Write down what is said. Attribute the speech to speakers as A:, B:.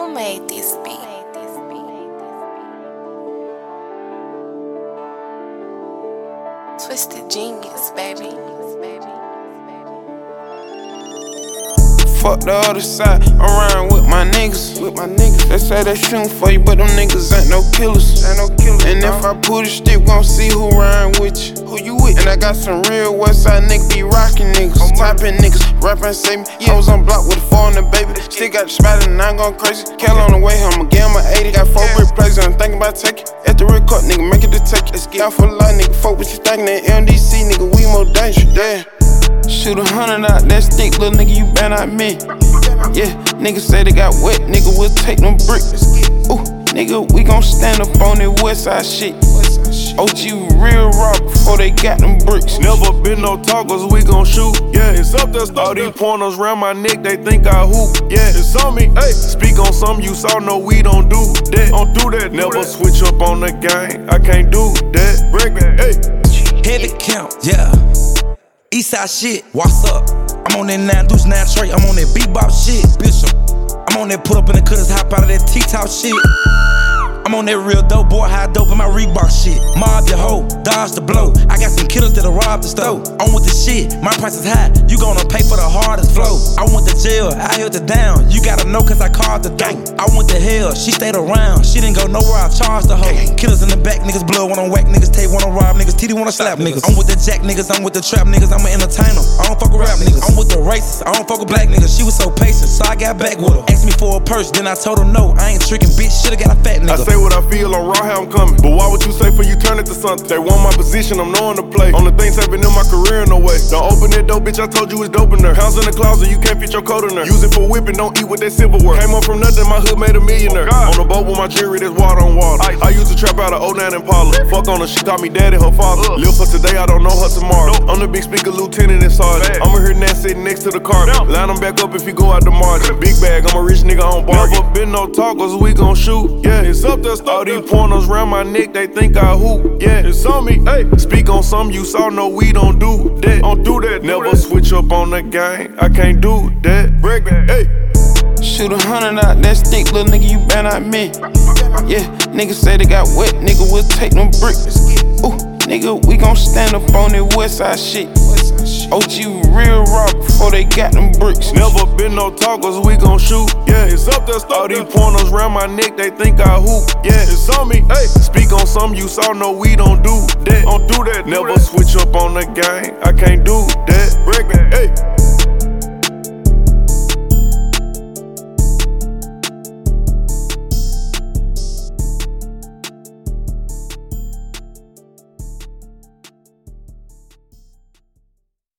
A: Who made this beat? Twisted Genius, baby.
B: Fuck the other side, I'm riding with my niggas. They say they shootin' for you, but them niggas ain't no killers. And if I pull the stick, gon' see who riding with you. Who you with? And I got some real Westside niggas be rockin' niggas. Typing niggas, rapping save me. I was on block with a 4 and a baby. Still got the spot and I'm going crazy. Cal on the way, I'ma give him a 80. Got 4 brick plays and I'm thinking about taking. At the real cut, nigga, make it to take it. Let's get out for life, nigga. Fuck what you thinking. That MDC, nigga, we more dangerous, damn. Shoot 100 out that stick, little nigga, you better not me. Yeah, niggas say they got wet, nigga, we'll take them bricks. Ooh, nigga, we gon' stand up on that Westside shit. OG real rock before they got them bricks.
C: Never been no talkers, we gon' shoot. Yeah, it's up there. All these pointers round my neck, they think I hoop. Yeah, it's on me. Hey, speak on something you saw, no, we don't do that. Don't do that. Never switch up on the gang, I can't do that. Break me, hey.
D: Heavy count, yeah. Eastside shit, what's up? I'm on that 9 deuce 9 tray, I'm on that bebop shit, Bishop. I'm on that put up in the cutters, hop out of that T-top shit. I'm on that real dope, boy, high dope in my Reebok shit. Mob your hoe, dodge the blow. I got some killers that'll rob the stove. On with the shit, my price is high. You gonna pay for the hardest flow. I went to jail, I held it down. You gotta know cause I carved the dope. I went to hell, she stayed around. She didn't go nowhere, I charged the hoe. Killers in the back, niggas blood wanna whack niggas, Tay wanna rob niggas, TD wanna slap niggas. I'm with the jack niggas, I'm with the trap niggas, I'm an entertainer. I don't fuck with rap niggas. I'm with the racists, I don't fuck with black niggas. She was so patient, so I got back with her. Asked me for a purse, then I told her no. I ain't tricking, bitch, shoulda got a fat nigga.
C: I say what I feel on raw, how I'm coming. But why would you say for you turn it to something? They want my position, I'm knowing the play. Only things happen in my career in a way. Don't open that door, bitch, I told you it's dope in there. Pounds in the closet, you can't fit your coat in there. Use it for whipping, don't eat with that silverware. Came up from nothing, my hood made a millionaire. On the boat with my jewelry, there's water on water. I used to trap out of 09 Impala. Fuck on her, she called me daddy, her father. Live for today, I don't know her tomorrow. I'm the big speaker, lieutenant and sergeant. I'ma hear Nat sitting next to the car. Line them back up if you go out the margin. Big bag, I'm a rich nigga on bargain. Never been no talkers, we gon' shoot. Yeah, it's up there. All these pointers round my neck, they think I hoop. Yeah, it's on me. Hey, speak on something you saw, no, we don't do that. Don't do that. Never switch up on the gang, I can't do that. Break me, hey.
B: Shoot 100 out that stick, little nigga, you better not me. Yeah, niggas say they got wet, nigga, we'll take them bricks. Ooh, nigga, we gon' stand up on that Westside shit. OG real rock before they got them bricks.
C: Never been no talkers, we gon' shoot. Yeah, it's up there. All these pointers round my neck, they think I hoop. Yeah, it's on me. Hey, speak on something you saw, no, we don't do that. Don't do that. Never switch up on the gang, I can't do that. Break me, hey.